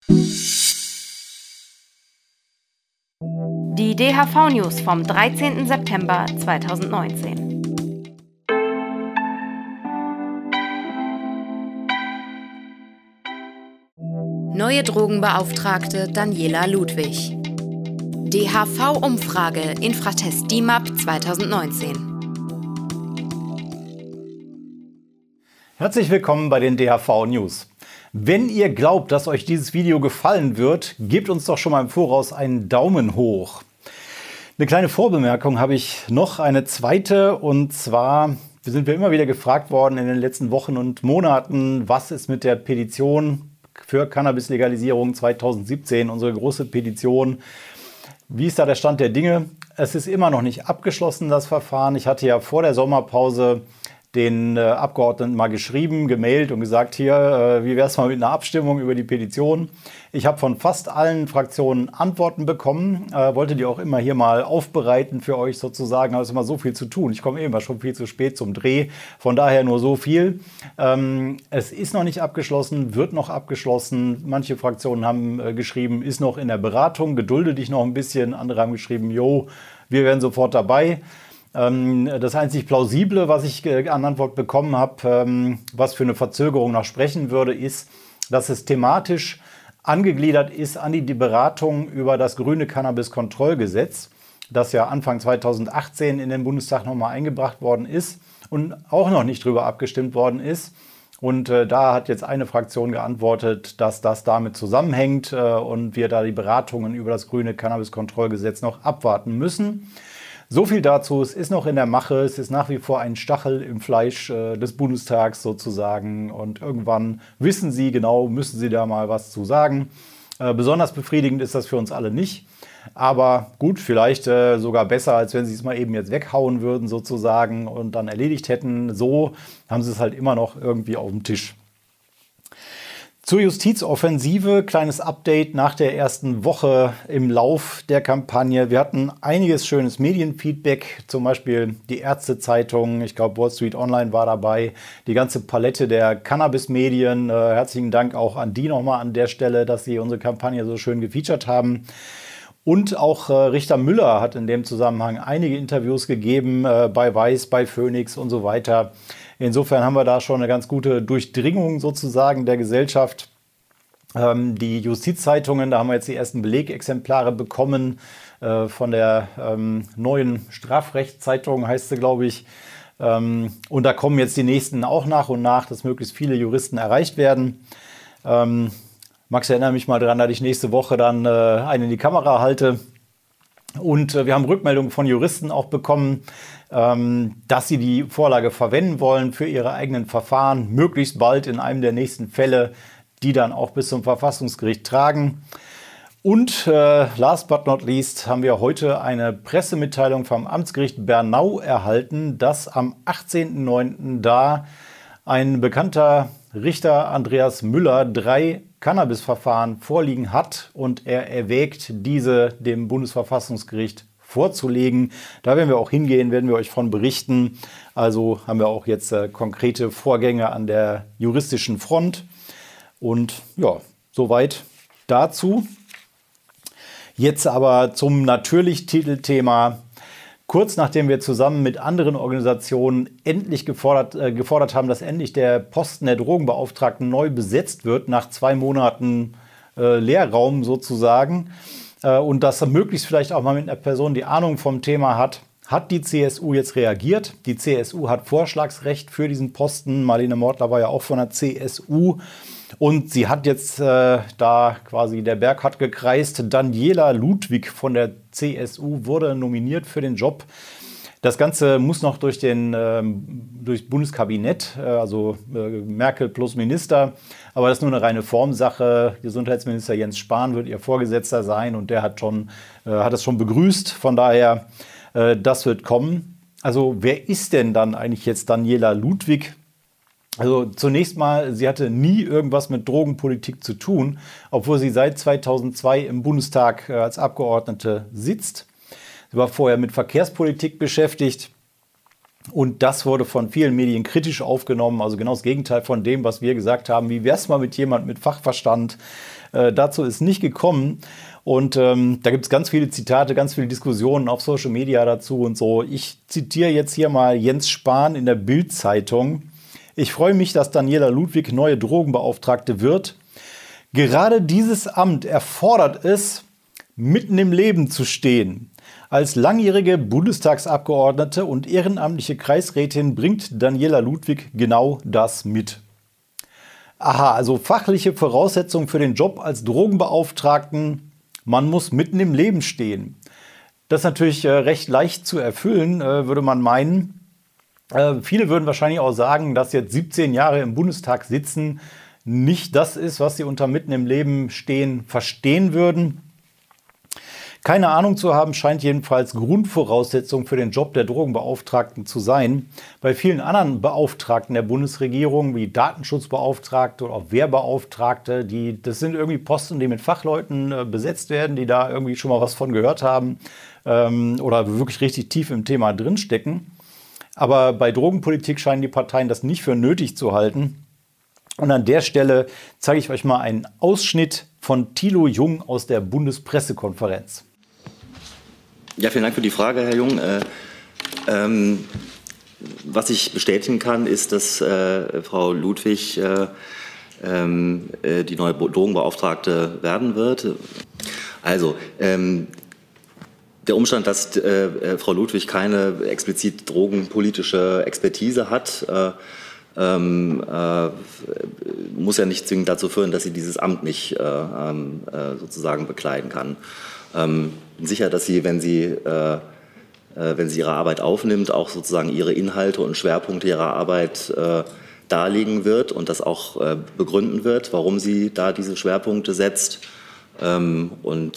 Die DHV-News vom 13. September 2019. Neue Drogenbeauftragte Daniela Ludwig. DHV-Umfrage Infratest DIMAP 2019. Herzlich willkommen bei den DHV-News. Wenn ihr glaubt, dass euch dieses Video gefallen wird, gebt uns doch schon mal im Voraus einen Daumen hoch. Eine kleine Vorbemerkung habe ich noch, eine zweite, und zwar sind wir immer wieder gefragt worden in den letzten Wochen und Monaten, was ist mit der Petition für Cannabis-Legalisierung 2017, unsere große Petition. Wie ist da der Stand der Dinge? Es ist immer noch nicht abgeschlossen, das Verfahren. Ich hatte ja vor der Sommerpause den Abgeordneten mal geschrieben, gemailt und gesagt, hier, wie wäre es mal mit einer Abstimmung über die Petition? Ich habe von fast allen Fraktionen Antworten bekommen, wollte die auch immer hier mal aufbereiten für euch sozusagen, aber es ist immer so viel zu tun. Ich komme immer schon viel zu spät zum Dreh, von daher nur so viel. Es ist noch nicht abgeschlossen, wird noch abgeschlossen. Manche Fraktionen haben geschrieben, ist noch in der Beratung, gedulde dich noch ein bisschen. Andere haben geschrieben, jo, wir wären sofort dabei. Das einzig Plausible, was ich an Antwort bekommen habe, was für eine Verzögerung noch sprechen würde, ist, dass es thematisch angegliedert ist an die Beratung über das grüne Cannabis-Kontrollgesetz, das ja Anfang 2018 in den Bundestag nochmal eingebracht worden ist und auch noch nicht drüber abgestimmt worden ist. Und da hat jetzt eine Fraktion geantwortet, dass das damit zusammenhängt und wir da die Beratungen über das grüne Cannabis-Kontrollgesetz noch abwarten müssen. So viel dazu, es ist noch in der Mache, es ist nach wie vor ein Stachel im Fleisch des Bundestags sozusagen und irgendwann wissen Sie genau, müssen Sie da mal was zu sagen. Besonders befriedigend ist das für uns alle nicht, aber gut, vielleicht sogar besser, als wenn Sie es mal eben jetzt weghauen würden sozusagen und dann erledigt hätten. So haben Sie es halt immer noch irgendwie auf dem Tisch. Zur Justizoffensive, kleines Update nach der ersten Woche im Lauf der Kampagne. Wir hatten einiges schönes Medienfeedback, zum Beispiel die Ärztezeitung, ich glaube Wall Street Online war dabei, die ganze Palette der Cannabis-Medien. Herzlichen Dank auch an die nochmal an der Stelle, dass sie unsere Kampagne so schön gefeatured haben. Und auch Richter Müller hat in dem Zusammenhang einige Interviews gegeben, bei Weiß, bei Phoenix und so weiter. Insofern haben wir da schon eine ganz gute Durchdringung sozusagen der Gesellschaft. Die Justizzeitungen, da haben wir jetzt die ersten Belegexemplare bekommen von der neuen Strafrechtszeitung, heißt sie, glaube ich. Und da kommen jetzt die nächsten auch nach und nach, dass möglichst viele Juristen erreicht werden. Max, erinnere mich mal dran, dass ich nächste Woche dann einen in die Kamera halte. Und wir haben Rückmeldungen von Juristen auch bekommen, dass sie die Vorlage verwenden wollen für ihre eigenen Verfahren, möglichst bald in einem der nächsten Fälle, die dann auch bis zum Verfassungsgericht tragen. Und last but not least haben wir heute eine Pressemitteilung vom Amtsgericht Bernau erhalten, dass am 18.09. da ein bekannter Richter Andreas Müller 3 Cannabis-Verfahren vorliegen hat und er erwägt, diese dem Bundesverfassungsgericht vorzulegen. Da werden wir auch hingehen, werden wir euch von berichten. Also haben wir auch jetzt konkrete Vorgänge an der juristischen Front. Und ja, soweit dazu. Jetzt aber zum natürlich Titelthema. Kurz nachdem wir zusammen mit anderen Organisationen endlich gefordert haben, dass endlich der Posten der Drogenbeauftragten neu besetzt wird, nach 2 Monaten Leerraum sozusagen, und dass möglichst vielleicht auch mal mit einer Person, die Ahnung vom Thema hat, hat die CSU jetzt reagiert. Die CSU hat Vorschlagsrecht für diesen Posten. Marlene Mortler war ja auch von der CSU. Und sie hat jetzt, da quasi der Berg hat gekreist, Daniela Ludwig von der CSU wurde nominiert für den Job. Das Ganze muss noch durch Bundeskabinett, also Merkel plus Minister. Aber das ist nur eine reine Formsache. Gesundheitsminister Jens Spahn wird ihr Vorgesetzter sein und der hat es schon begrüßt. Von daher, das wird kommen. Also wer ist denn dann eigentlich jetzt Daniela Ludwig? Also zunächst mal, sie hatte nie irgendwas mit Drogenpolitik zu tun, obwohl sie seit 2002 im Bundestag als Abgeordnete sitzt. Sie war vorher mit Verkehrspolitik beschäftigt und das wurde von vielen Medien kritisch aufgenommen. Also genau das Gegenteil von dem, was wir gesagt haben. Wie wär's mal mit jemandem mit Fachverstand? Dazu ist nicht gekommen. Und da gibt es ganz viele Zitate, ganz viele Diskussionen auf Social Media dazu und so. Ich zitiere jetzt hier mal Jens Spahn in der Bild-Zeitung. Ich freue mich, dass Daniela Ludwig neue Drogenbeauftragte wird. Gerade dieses Amt erfordert es, mitten im Leben zu stehen. Als langjährige Bundestagsabgeordnete und ehrenamtliche Kreisrätin bringt Daniela Ludwig genau das mit. Aha, also fachliche Voraussetzungen für den Job als Drogenbeauftragten. Man muss mitten im Leben stehen. Das ist natürlich recht leicht zu erfüllen, würde man meinen. Viele würden wahrscheinlich auch sagen, dass jetzt 17 Jahre im Bundestag sitzen nicht das ist, was sie unter mitten im Leben stehen verstehen würden. Keine Ahnung zu haben, scheint jedenfalls Grundvoraussetzung für den Job der Drogenbeauftragten zu sein. Bei vielen anderen Beauftragten der Bundesregierung, wie Datenschutzbeauftragte oder auch Wehrbeauftragte, das sind irgendwie Posten, die mit Fachleuten besetzt werden, die da irgendwie schon mal was von gehört haben oder wirklich richtig tief im Thema drinstecken. Aber bei Drogenpolitik scheinen die Parteien das nicht für nötig zu halten. Und an der Stelle zeige ich euch mal einen Ausschnitt von Thilo Jung aus der Bundespressekonferenz. Ja, vielen Dank für die Frage, Herr Jung. Was ich bestätigen kann, ist, dass Frau Ludwig die neue Drogenbeauftragte werden wird. Also, der Umstand, dass Frau Ludwig keine explizit drogenpolitische Expertise hat, muss ja nicht zwingend dazu führen, dass sie dieses Amt nicht sozusagen bekleiden kann. Sicher, dass sie, wenn sie ihre Arbeit aufnimmt, auch sozusagen ihre Inhalte und Schwerpunkte ihrer Arbeit darlegen wird und das auch begründen wird, warum sie da diese Schwerpunkte setzt. Im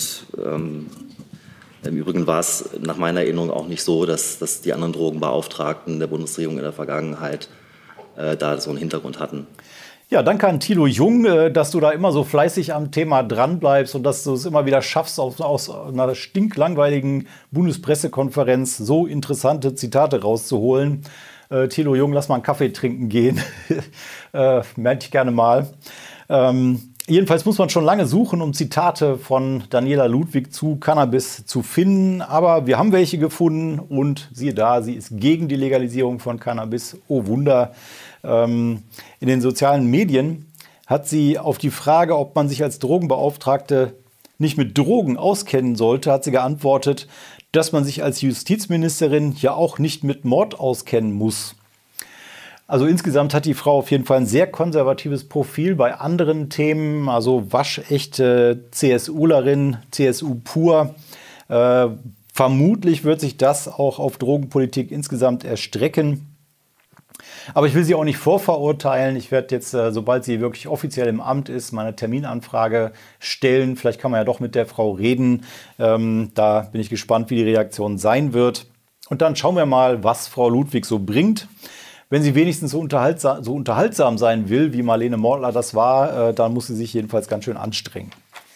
Übrigen war es nach meiner Erinnerung auch nicht so, dass die anderen Drogenbeauftragten der Bundesregierung in der Vergangenheit da so einen Hintergrund hatten. Ja, danke an Thilo Jung, dass du da immer so fleißig am Thema dranbleibst und dass du es immer wieder schaffst, aus einer stinklangweiligen Bundespressekonferenz so interessante Zitate rauszuholen. Thilo Jung, lass mal einen Kaffee trinken gehen. Merke ich gerne mal. Jedenfalls muss man schon lange suchen, um Zitate von Daniela Ludwig zu Cannabis zu finden. Aber wir haben welche gefunden und siehe da, sie ist gegen die Legalisierung von Cannabis. Oh Wunder. In den sozialen Medien hat sie auf die Frage, ob man sich als Drogenbeauftragte nicht mit Drogen auskennen sollte, hat sie geantwortet, dass man sich als Justizministerin ja auch nicht mit Mord auskennen muss. Also insgesamt hat die Frau auf jeden Fall ein sehr konservatives Profil bei anderen Themen, also waschechte CSUlerin, CSU pur. Vermutlich wird sich das auch auf Drogenpolitik insgesamt erstrecken. Aber ich will sie auch nicht vorverurteilen. Ich werde jetzt, sobald sie wirklich offiziell im Amt ist, meine Terminanfrage stellen. Vielleicht kann man ja doch mit der Frau reden. Da bin ich gespannt, wie die Reaktion sein wird. Und dann schauen wir mal, was Frau Ludwig so bringt. Wenn sie wenigstens so unterhaltsam sein will, wie Marlene Mortler das war, dann muss sie sich jedenfalls ganz schön anstrengen.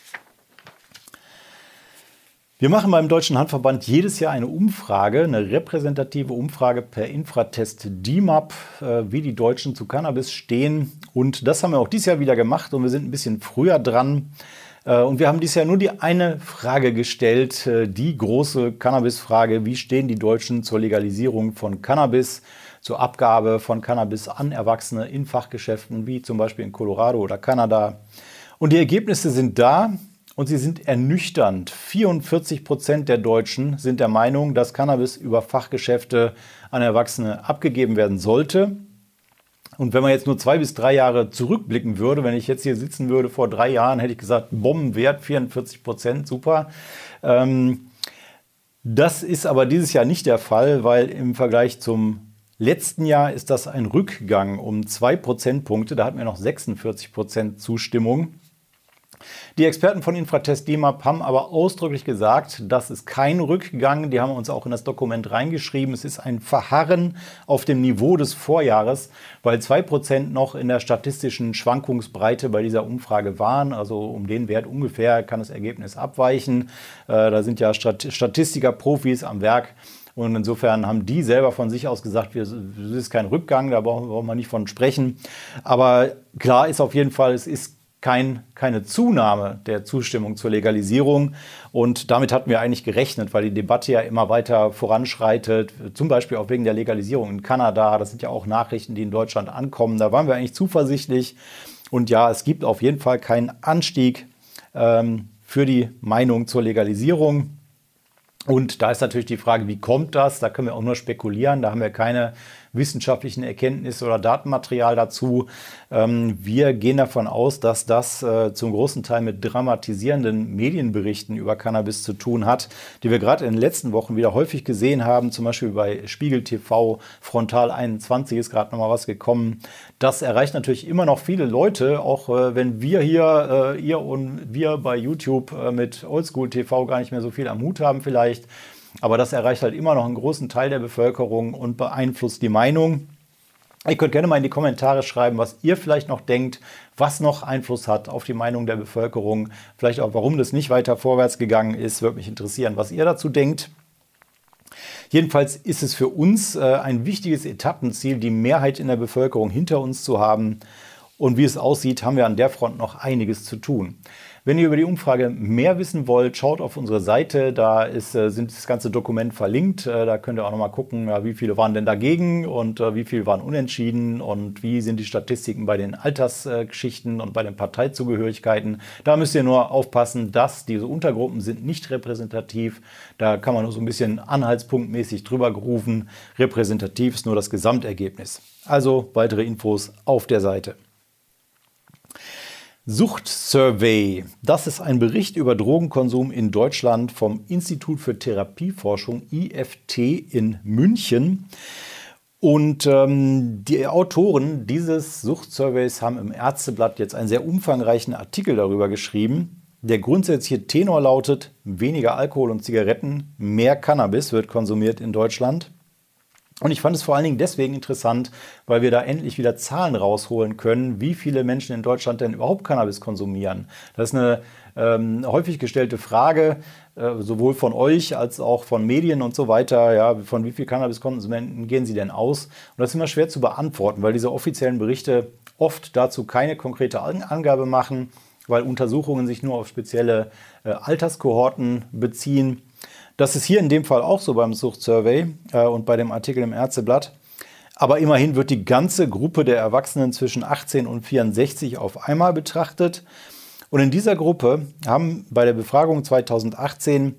Wir machen beim Deutschen Handverband jedes Jahr eine Umfrage, eine repräsentative Umfrage per Infratest DIMAP, wie die Deutschen zu Cannabis stehen. Und das haben wir auch dieses Jahr wieder gemacht und wir sind ein bisschen früher dran. Und wir haben dieses Jahr nur die eine Frage gestellt, die große Cannabis-Frage: Wie stehen die Deutschen zur Legalisierung von Cannabis, zur Abgabe von Cannabis an Erwachsene in Fachgeschäften, wie zum Beispiel in Colorado oder Kanada? Und die Ergebnisse sind da. Und sie sind ernüchternd. 44% der Deutschen sind der Meinung, dass Cannabis über Fachgeschäfte an Erwachsene abgegeben werden sollte. Und wenn man jetzt nur 2 bis 3 Jahre zurückblicken würde, wenn ich jetzt hier sitzen würde vor 3 Jahren, hätte ich gesagt, Bombenwert, 44%, super. Das ist aber dieses Jahr nicht der Fall, weil im Vergleich zum letzten Jahr ist das ein Rückgang um 2 Prozentpunkte. Da hatten wir noch 46% Zustimmung. Die Experten von Infratest DIMAP haben aber ausdrücklich gesagt, das ist kein Rückgang. Die haben uns auch in das Dokument reingeschrieben. Es ist ein Verharren auf dem Niveau des Vorjahres, weil 2% noch in der statistischen Schwankungsbreite bei dieser Umfrage waren. Also um den Wert ungefähr kann das Ergebnis abweichen. Da sind ja Statistiker, Profis am Werk. Und insofern haben die selber von sich aus gesagt, es ist kein Rückgang, da brauchen wir nicht von sprechen. Aber klar ist auf jeden Fall, es ist keine Zunahme der Zustimmung zur Legalisierung. Und damit hatten wir eigentlich gerechnet, weil die Debatte ja immer weiter voranschreitet, zum Beispiel auch wegen der Legalisierung in Kanada. Das sind ja auch Nachrichten, die in Deutschland ankommen. Da waren wir eigentlich zuversichtlich. Und ja, es gibt auf jeden Fall keinen Anstieg für die Meinung zur Legalisierung. Und da ist natürlich die Frage, wie kommt das? Da können wir auch nur spekulieren. Da haben wir keine wissenschaftlichen Erkenntnisse oder Datenmaterial dazu. Wir gehen davon aus, dass das zum großen Teil mit dramatisierenden Medienberichten über Cannabis zu tun hat, die wir gerade in den letzten Wochen wieder häufig gesehen haben. Zum Beispiel bei Spiegel TV, Frontal 21 ist gerade nochmal was gekommen. Das erreicht natürlich immer noch viele Leute, auch wenn wir hier, ihr und wir bei YouTube mit Oldschool TV gar nicht mehr so viel am Hut haben vielleicht. Aber das erreicht halt immer noch einen großen Teil der Bevölkerung und beeinflusst die Meinung. Ihr könnt gerne mal in die Kommentare schreiben, was ihr vielleicht noch denkt, was noch Einfluss hat auf die Meinung der Bevölkerung. Vielleicht auch, warum das nicht weiter vorwärts gegangen ist. Würde mich interessieren, was ihr dazu denkt. Jedenfalls ist es für uns ein wichtiges Etappenziel, die Mehrheit in der Bevölkerung hinter uns zu haben. Und wie es aussieht, haben wir an der Front noch einiges zu tun. Wenn ihr über die Umfrage mehr wissen wollt, schaut auf unsere Seite, da sind das ganze Dokument verlinkt. Da könnt ihr auch nochmal gucken, wie viele waren denn dagegen und wie viele waren unentschieden und wie sind die Statistiken bei den Altersgeschichten und bei den Parteizugehörigkeiten. Da müsst ihr nur aufpassen, dass diese Untergruppen sind nicht repräsentativ. Da kann man nur so ein bisschen anhaltspunktmäßig drüber rufen. Repräsentativ ist nur das Gesamtergebnis. Also weitere Infos auf der Seite. Suchtsurvey, das ist ein Bericht über Drogenkonsum in Deutschland vom Institut für Therapieforschung IFT in München. Und die Autoren dieses Suchtsurveys haben im Ärzteblatt jetzt einen sehr umfangreichen Artikel darüber geschrieben. Der grundsätzliche Tenor lautet: weniger Alkohol und Zigaretten, mehr Cannabis wird konsumiert in Deutschland. Und ich fand es vor allen Dingen deswegen interessant, weil wir da endlich wieder Zahlen rausholen können, wie viele Menschen in Deutschland denn überhaupt Cannabis konsumieren. Das ist eine häufig gestellte Frage, sowohl von euch als auch von Medien und so weiter. Ja, von wie viel Cannabiskonsumenten gehen sie denn aus? Und das ist immer schwer zu beantworten, weil diese offiziellen Berichte oft dazu keine konkrete Angabe machen, weil Untersuchungen sich nur auf spezielle Alterskohorten beziehen. Das ist hier in dem Fall auch so beim Suchtsurvey und bei dem Artikel im Ärzteblatt. Aber immerhin wird die ganze Gruppe der Erwachsenen zwischen 18 und 64 auf einmal betrachtet. Und in dieser Gruppe haben bei der Befragung 2018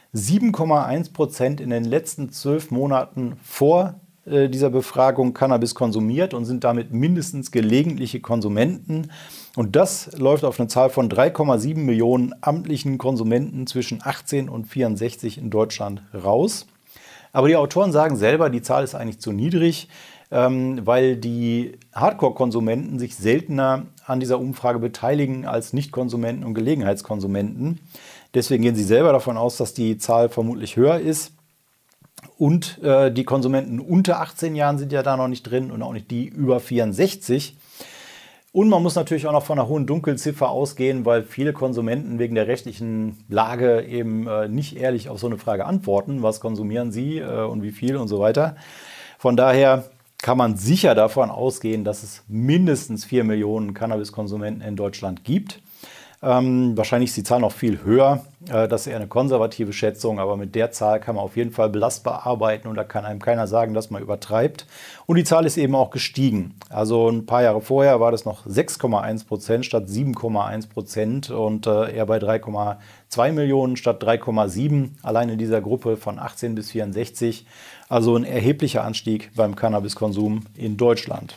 7,1% in den letzten 12 Monaten vor dieser Befragung Cannabis konsumiert und sind damit mindestens gelegentliche Konsumenten. Und das läuft auf eine Zahl von 3,7 Millionen amtlichen Konsumenten zwischen 18 und 64 in Deutschland raus. Aber die Autoren sagen selber, die Zahl ist eigentlich zu niedrig, weil die Hardcore-Konsumenten sich seltener an dieser Umfrage beteiligen als Nicht-Konsumenten und Gelegenheitskonsumenten. Deswegen gehen sie selber davon aus, dass die Zahl vermutlich höher ist. Und die Konsumenten unter 18 Jahren sind ja da noch nicht drin und auch nicht die über 64. Und man muss natürlich auch noch von einer hohen Dunkelziffer ausgehen, weil viele Konsumenten wegen der rechtlichen Lage eben nicht ehrlich auf so eine Frage antworten. Was konsumieren sie und wie viel und so weiter. Von daher kann man sicher davon ausgehen, dass es mindestens 4 Millionen Cannabiskonsumenten in Deutschland gibt. Wahrscheinlich ist die Zahl noch viel höher. Das ist eher eine konservative Schätzung, aber mit der Zahl kann man auf jeden Fall belastbar arbeiten und da kann einem keiner sagen, dass man übertreibt. Und die Zahl ist eben auch gestiegen. Also ein paar Jahre vorher war das noch 6,1% statt 7,1% und eher bei 3,2 Millionen statt 3,7. Allein in dieser Gruppe von 18 bis 64. Also ein erheblicher Anstieg beim Cannabiskonsum in Deutschland.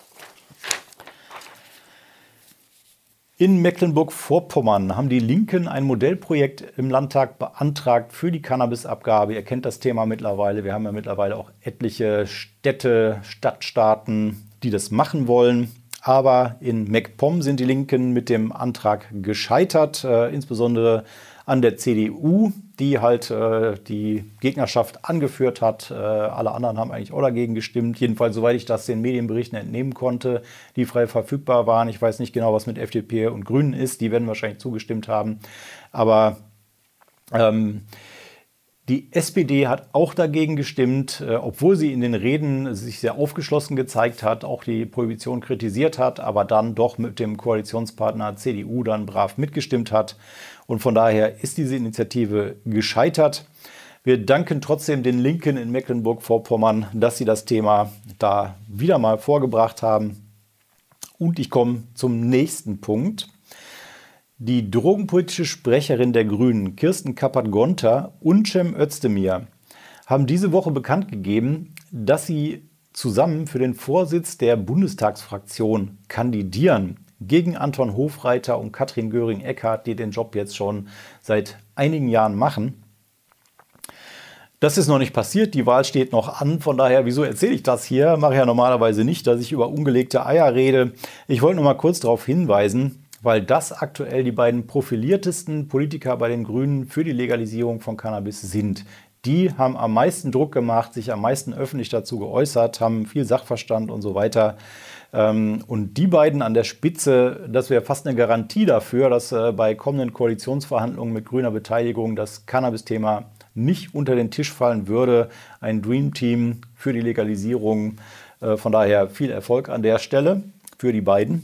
In Mecklenburg-Vorpommern haben die Linken ein Modellprojekt im Landtag beantragt für die Cannabisabgabe. Ihr kennt das Thema mittlerweile. Wir haben ja mittlerweile auch etliche Städte, Stadtstaaten, die das machen wollen. Aber in MacPom sind die Linken mit dem Antrag gescheitert, insbesondere an der CDU, die halt die Gegnerschaft angeführt hat. Alle anderen haben eigentlich auch dagegen gestimmt. Jedenfalls, soweit ich das den Medienberichten entnehmen konnte, die frei verfügbar waren. Ich weiß nicht genau, was mit FDP und Grünen ist. Die werden wahrscheinlich zugestimmt haben. Aber Die SPD hat auch dagegen gestimmt, obwohl sie in den Reden sich sehr aufgeschlossen gezeigt hat, auch die Prohibition kritisiert hat, aber dann doch mit dem Koalitionspartner CDU dann brav mitgestimmt hat. Und von daher ist diese Initiative gescheitert. Wir danken trotzdem den Linken in Mecklenburg-Vorpommern, dass sie das Thema da wieder mal vorgebracht haben. Und ich komme zum nächsten Punkt. Die drogenpolitische Sprecherin der Grünen, Kirsten Kappert-Gonter und Cem Özdemir, haben diese Woche bekannt gegeben, dass sie zusammen für den Vorsitz der Bundestagsfraktion kandidieren. Gegen Anton Hofreiter und Katrin Göring-Eckardt, die den Job jetzt schon seit einigen Jahren machen. Das ist noch nicht passiert, die Wahl steht noch an, von daher, wieso erzähle ich das hier? Mache ich ja normalerweise nicht, dass ich über ungelegte Eier rede. Ich wollte nur mal kurz darauf hinweisen, weil das aktuell die beiden profiliertesten Politiker bei den Grünen für die Legalisierung von Cannabis sind. Die haben am meisten Druck gemacht, sich am meisten öffentlich dazu geäußert, haben viel Sachverstand und so weiter. Und die beiden an der Spitze, das wäre fast eine Garantie dafür, dass bei kommenden Koalitionsverhandlungen mit grüner Beteiligung das Cannabis-Thema nicht unter den Tisch fallen würde. Ein Dream Team für die Legalisierung. Von daher viel Erfolg an der Stelle für die beiden.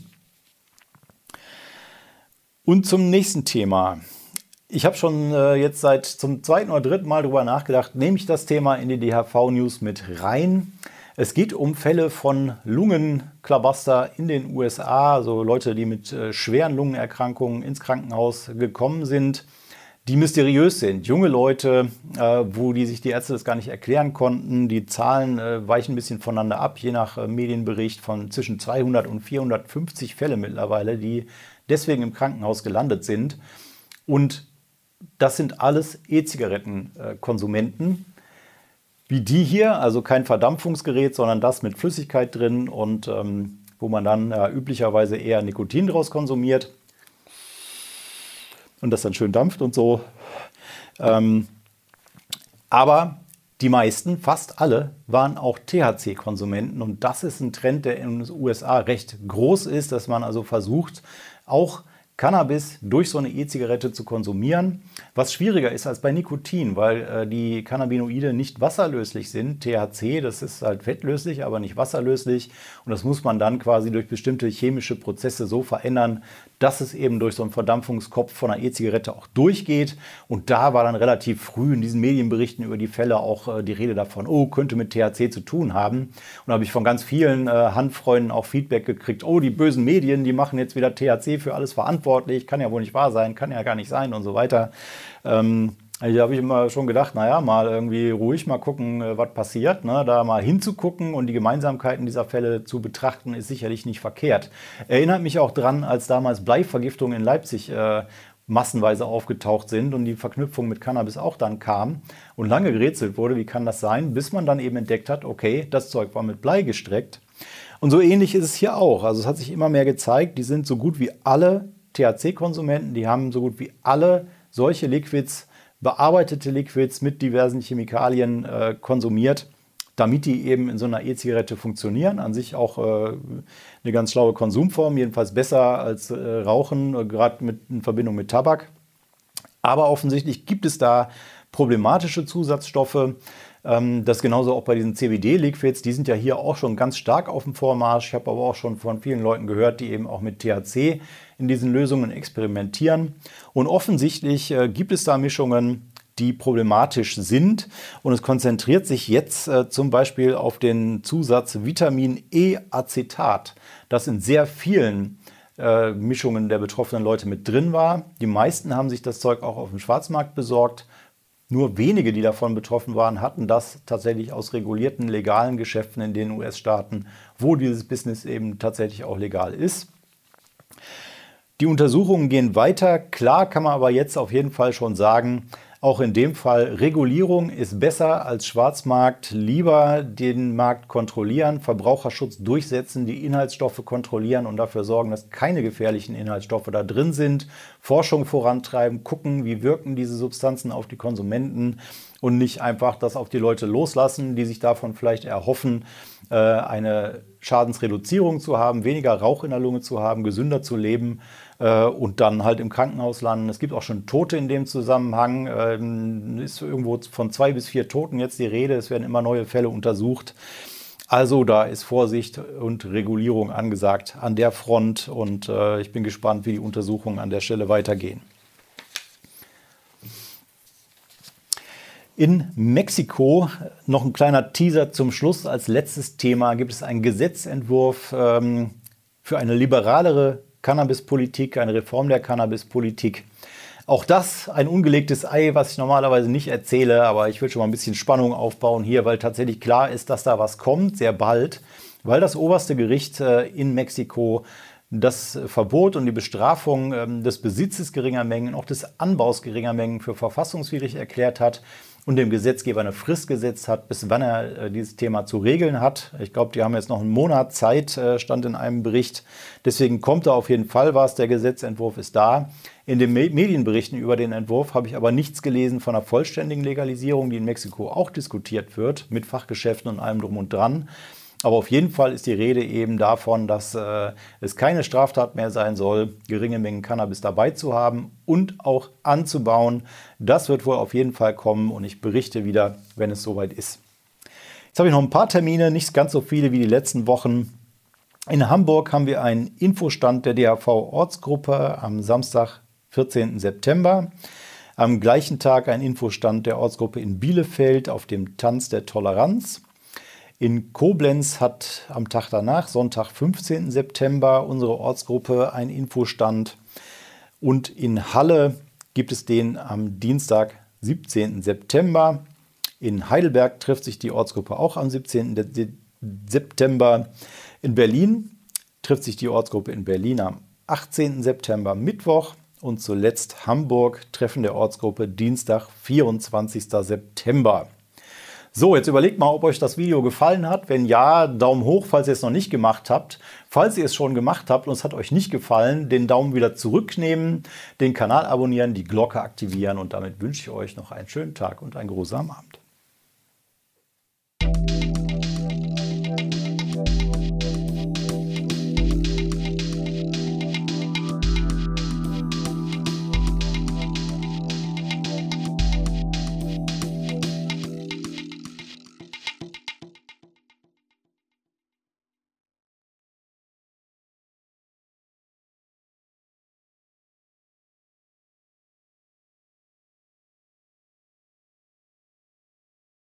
Und zum nächsten Thema. Ich habe schon jetzt zum zweiten oder dritten Mal darüber nachgedacht, nehme ich das Thema in die DHV-News mit rein. Es geht um Fälle von Lungenklabaster in den USA, also Leute, die mit schweren Lungenerkrankungen ins Krankenhaus gekommen sind, die mysteriös sind. Junge Leute, wo sich die Ärzte das gar nicht erklären konnten. Die Zahlen weichen ein bisschen voneinander ab, je nach Medienbericht von zwischen 200 und 450 Fälle mittlerweile, die deswegen im Krankenhaus gelandet sind. Und das sind alles E-Zigarettenkonsumenten, wie die hier, also kein Verdampfungsgerät, sondern das mit Flüssigkeit drin und wo man dann üblicherweise eher Nikotin draus konsumiert und das dann schön dampft und so. Aber die meisten, fast alle, waren auch THC-Konsumenten und das ist ein Trend, der in den USA recht groß ist, dass man also versucht, auch Cannabis durch so eine E-Zigarette zu konsumieren, was schwieriger ist als bei Nikotin, weil die Cannabinoide nicht wasserlöslich sind. THC, das ist halt fettlöslich, aber nicht wasserlöslich und das muss man dann quasi durch bestimmte chemische Prozesse so verändern, dass es eben durch so einen Verdampfungskopf von einer E-Zigarette auch durchgeht. Und da war dann relativ früh in diesen Medienberichten über die Fälle auch die Rede davon, oh, könnte mit THC zu tun haben. Und da habe ich von ganz vielen Handfreunden auch Feedback gekriegt, oh, die bösen Medien, die machen jetzt wieder THC für alles verantwortlich, kann ja wohl nicht wahr sein, kann ja gar nicht sein und so weiter. Da habe ich immer schon gedacht, naja, mal irgendwie ruhig mal gucken, was passiert. Ne? Da mal hinzugucken und die Gemeinsamkeiten dieser Fälle zu betrachten, ist sicherlich nicht verkehrt. Erinnert mich auch dran, als damals Bleivergiftungen in Leipzig massenweise aufgetaucht sind und die Verknüpfung mit Cannabis auch dann kam und lange gerätselt wurde, wie kann das sein, bis man dann eben entdeckt hat, okay, das Zeug war mit Blei gestreckt. Und so ähnlich ist es hier auch. Also es hat sich immer mehr gezeigt, die sind so gut wie alle THC-Konsumenten, die haben so gut wie alle solche Liquids, bearbeitete Liquids mit diversen Chemikalien konsumiert, damit die eben in so einer E-Zigarette funktionieren. An sich auch eine ganz schlaue Konsumform, jedenfalls besser als Rauchen, gerade in Verbindung mit Tabak. Aber offensichtlich gibt es da problematische Zusatzstoffe. Das genauso auch bei diesen CBD-Liquids, die sind ja hier auch schon ganz stark auf dem Vormarsch. Ich habe aber auch schon von vielen Leuten gehört, die eben auch mit THC in diesen Lösungen experimentieren. Und offensichtlich gibt es da Mischungen, die problematisch sind. Und es konzentriert sich jetzt zum Beispiel auf den Zusatz Vitamin E-Acetat, das in sehr vielen Mischungen der betroffenen Leute mit drin war. Die meisten haben sich das Zeug auch auf dem Schwarzmarkt besorgt. Nur wenige, die davon betroffen waren, hatten das tatsächlich aus regulierten, legalen Geschäften in den US-Staaten, wo dieses Business eben tatsächlich auch legal ist. Die Untersuchungen gehen weiter. Klar kann man aber jetzt auf jeden Fall schon sagen, auch in dem Fall, Regulierung ist besser als Schwarzmarkt. Lieber den Markt kontrollieren, Verbraucherschutz durchsetzen, die Inhaltsstoffe kontrollieren und dafür sorgen, dass keine gefährlichen Inhaltsstoffe da drin sind. Forschung vorantreiben, gucken, wie wirken diese Substanzen auf die Konsumenten und nicht einfach das auf die Leute loslassen, die sich davon vielleicht erhoffen, eine Schadensreduzierung zu haben, weniger Rauch in der Lunge zu haben, gesünder zu leben. und dann halt im Krankenhaus landen. Es gibt auch schon Tote in dem Zusammenhang. Ist irgendwo von 2 bis 4 Toten jetzt die Rede. Es werden immer neue Fälle untersucht. Also da ist Vorsicht und Regulierung angesagt an der Front und ich bin gespannt, wie die Untersuchungen an der Stelle weitergehen. In Mexiko, noch ein kleiner Teaser zum Schluss, als letztes Thema gibt es einen Gesetzentwurf für eine liberalere Cannabispolitik, eine Reform der Cannabispolitik. Auch das ein ungelegtes Ei, was ich normalerweise nicht erzähle, aber ich will schon mal ein bisschen Spannung aufbauen hier, weil tatsächlich klar ist, dass da was kommt, sehr bald, weil das oberste Gericht in Mexiko das Verbot und die Bestrafung des Besitzes geringer Mengen, auch des Anbaus geringer Mengen für verfassungswidrig erklärt hat und dem Gesetzgeber eine Frist gesetzt hat, bis wann er dieses Thema zu regeln hat. Ich glaube, die haben jetzt noch einen Monat Zeit, stand in einem Bericht. Deswegen kommt da auf jeden Fall was. Der Gesetzentwurf ist da. In den Medienberichten über den Entwurf habe ich aber nichts gelesen von einer vollständigen Legalisierung, die in Mexiko auch diskutiert wird, mit Fachgeschäften und allem drum und dran. Aber auf jeden Fall ist die Rede eben davon, dass es keine Straftat mehr sein soll, geringe Mengen Cannabis dabei zu haben und auch anzubauen. Das wird wohl auf jeden Fall kommen und ich berichte wieder, wenn es soweit ist. Jetzt habe ich noch ein paar Termine, nicht ganz so viele wie die letzten Wochen. In Hamburg haben wir einen Infostand der DHV-Ortsgruppe am Samstag, 14. September. Am gleichen Tag ein Infostand der Ortsgruppe in Bielefeld auf dem Tanz der Toleranz. In Koblenz hat am Tag danach, Sonntag, 15. September, unsere Ortsgruppe einen Infostand. Und in Halle gibt es den am Dienstag, 17. September. In Heidelberg trifft sich die Ortsgruppe auch am 17. September. In Berlin trifft sich die Ortsgruppe in Berlin am 18. September, Mittwoch. Und zuletzt Hamburg, Treffen der Ortsgruppe, Dienstag, 24. September. So, jetzt überlegt mal, ob euch das Video gefallen hat. Wenn ja, Daumen hoch, falls ihr es noch nicht gemacht habt. Falls ihr es schon gemacht habt und es hat euch nicht gefallen, den Daumen wieder zurücknehmen, den Kanal abonnieren, die Glocke aktivieren und damit wünsche ich euch noch einen schönen Tag und einen geruhsamen Abend.